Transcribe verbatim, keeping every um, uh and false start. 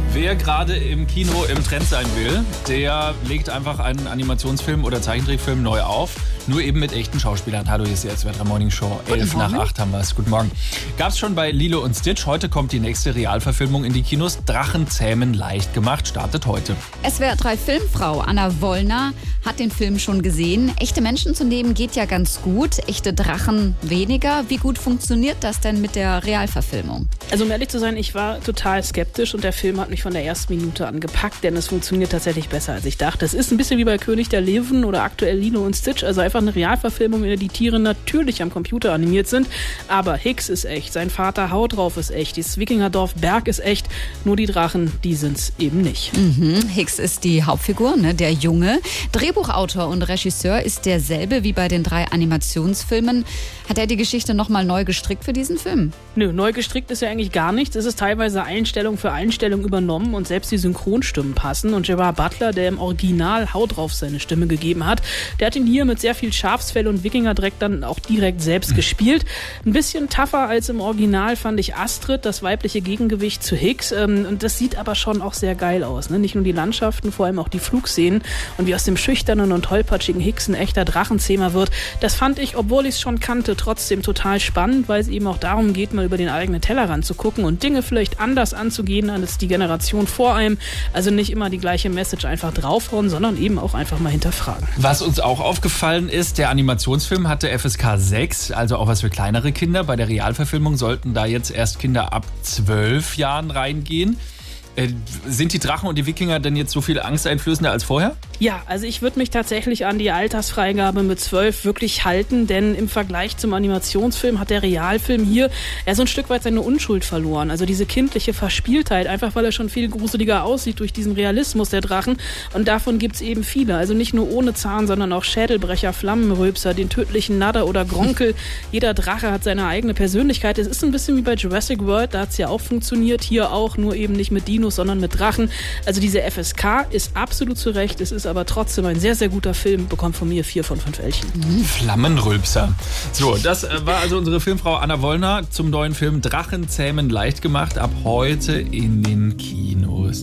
Wer gerade im Kino im Trend sein will, der legt einfach einen Animationsfilm oder Zeichentrickfilm neu auf. Nur eben mit echten Schauspielern. Hallo, hier ist die S W R drei Morning Show. elf nach acht haben wir es. Guten Morgen. Gab's schon bei Lilo und Stitch. Heute kommt die nächste Realverfilmung in die Kinos. Drachen zähmen leicht gemacht. Startet heute. S W R drei Filmfrau Anna Wollner hat den Film schon gesehen. Echte Menschen zu nehmen geht ja ganz gut. Echte Drachen weniger. Wie gut funktioniert das denn mit der Realverfilmung? Also um ehrlich zu sein, ich war total skeptisch und der Film hat mich von der ersten Minute an gepackt, denn es funktioniert tatsächlich besser, als ich dachte. Es ist ein bisschen wie bei König der Löwen oder aktuell Lilo und Stitch, also einfach eine Realverfilmung, in der die Tiere natürlich am Computer animiert sind, aber Hicks ist echt, sein Vater Haut drauf ist echt, das Wikingerdorf Berg ist echt, nur die Drachen, die sind's eben nicht. Mhm. Hicks ist die Hauptfigur, ne, der Junge. Drehbuchautor und Regisseur ist derselbe wie bei den drei Animationsfilmen. Hat er die Geschichte nochmal neu gestrickt für diesen Film? Nö, neu gestrickt ist ja eigentlich gar nichts. Es ist teilweise Einstellung für Einstellung übernommen und selbst die Synchronstimmen passen. Und Gerard Butler, der im Original Haut drauf seine Stimme gegeben hat, der hat ihn hier mit sehr viel Schafsfell und Wikingerdreck dann auch direkt selbst gespielt. Ein bisschen tougher als im Original fand ich Astrid, das weibliche Gegengewicht zu Hicks. Und das sieht aber schon auch sehr geil aus. Ne? Nicht nur die Landschaften, vor allem auch die Flugszenen. Und wie aus dem schüchternen und tollpatschigen Hicks ein echter Drachenzähmer wird, das fand ich, obwohl ich es schon kannte, trotzdem total spannend, weil es eben auch darum geht, mal über den eigenen Tellerrand zu gucken und Dinge vielleicht anders anzugehen als die Generation vor einem. Also nicht immer die gleiche Message einfach draufhauen, sondern eben auch einfach mal hinterfragen. Was uns auch aufgefallen ist, der Animationsfilm hatte F S K sechs, also auch was für kleinere Kinder. Bei der Realverfilmung sollten da jetzt erst Kinder ab zwölf Jahren reingehen. Äh, sind die Drachen und die Wikinger denn jetzt so viel angsteinflößender als vorher? Ja, also ich würde mich tatsächlich an die Altersfreigabe mit zwölf wirklich halten, denn im Vergleich zum Animationsfilm hat der Realfilm hier ja so ein Stück weit seine Unschuld verloren. Also diese kindliche Verspieltheit, einfach weil er schon viel gruseliger aussieht durch diesen Realismus der Drachen. Und davon gibt's eben viele. Also nicht nur ohne Zahn, sondern auch Schädelbrecher, Flammenrülpser, den tödlichen Nadder oder Gronkel. Jeder Drache hat seine eigene Persönlichkeit. Es ist ein bisschen wie bei Jurassic World, da hat's ja auch funktioniert. Hier auch, nur eben nicht mit Dinos, sondern mit Drachen. Also diese F S K ist absolut zu Recht. Es ist aber trotzdem ein sehr, sehr guter Film. Bekommt von mir vier von fünf Elchen. Mhm. Flammenrülpser. So, das war also unsere Filmfrau Anna Wollner zum neuen Film Drachen zähmen leicht gemacht. Ab heute in den Kinos.